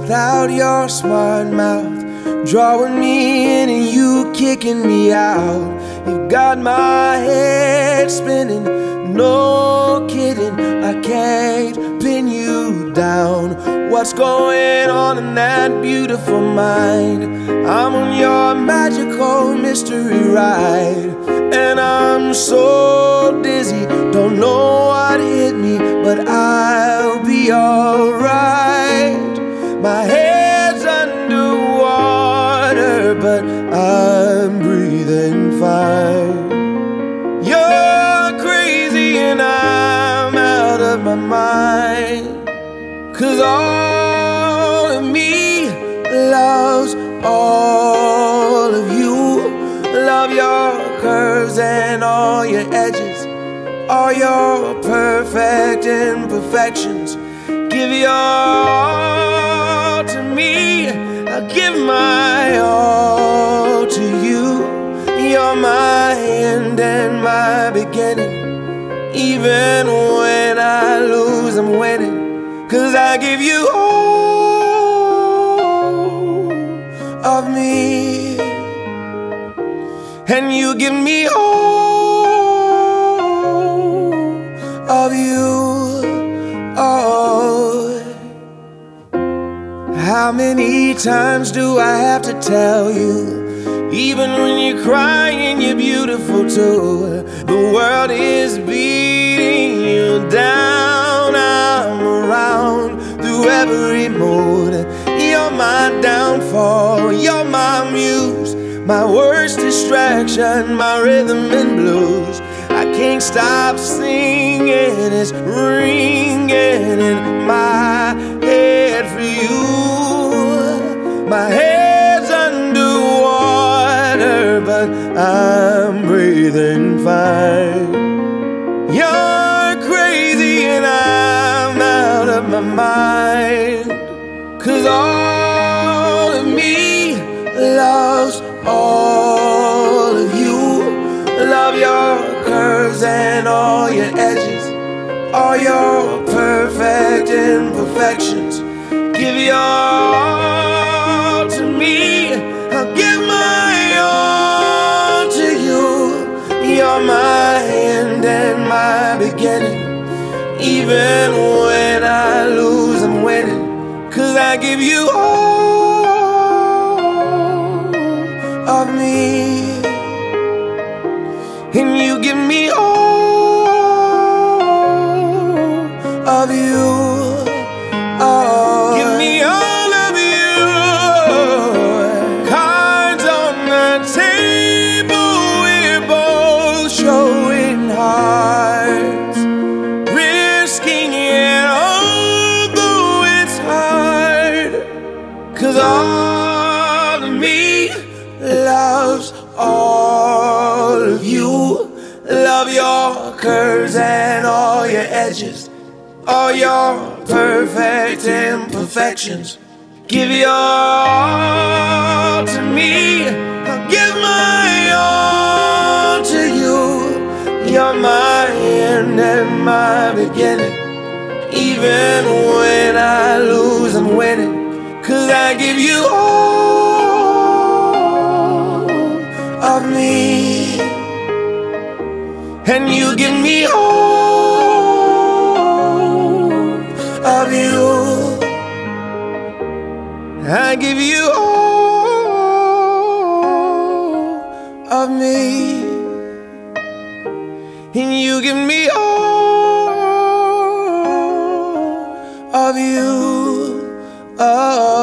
without your smart mouth, drawing me in and you kicking me out. You got my head spinning, no kidding, I can't pin you down. What's going on in that beautiful mind? I'm on your magical mystery ride, and I'm so dizzy, don't know what hit me, but I'll be alright. My head's underwater, but I'm breathing fine. You're crazy and I'm out of my mind, 'cause all of me loves all of you. Love your curves and all your edges, all your perfect imperfections. Give your all to me, I'll give my all to you. You're my end and my beginning. Even when I lose, I'm winning, 'cause I give you all of me, and you give me all of you. Oh, how many times do I have to tell you? Even when you're crying, you're beautiful too. The world is beating you down. I'm around through every mood. You're my downfall, you're my muse, my worst distraction, my rhythm and blues. I can't stop singing, it's ringing in my head for you. My head's underwater, but I'm breathing fine. You're crazy and I'm out of my mind, 'cause all of me loves all of you. Love your curves and all your edges, all your perfect imperfections. Give your all to me, I'll give my all to you. You're my end and my beginning. Even when I lose, I'm winning, 'cause I give you all of me, and you give me all of you. Oh, give me all of you. Cards on the table, we're both showing hearts, risking it although it's hard, 'cause all of me loves all of you. Love your curves and all your edges, all your perfect imperfections. Give your all to me, I'll give my all to you. You're my end and my beginning. Even when I lose, I'm winning, 'cause I give you all of me, and you give me all of you. I give you all of me, and you give me all of you. Oh.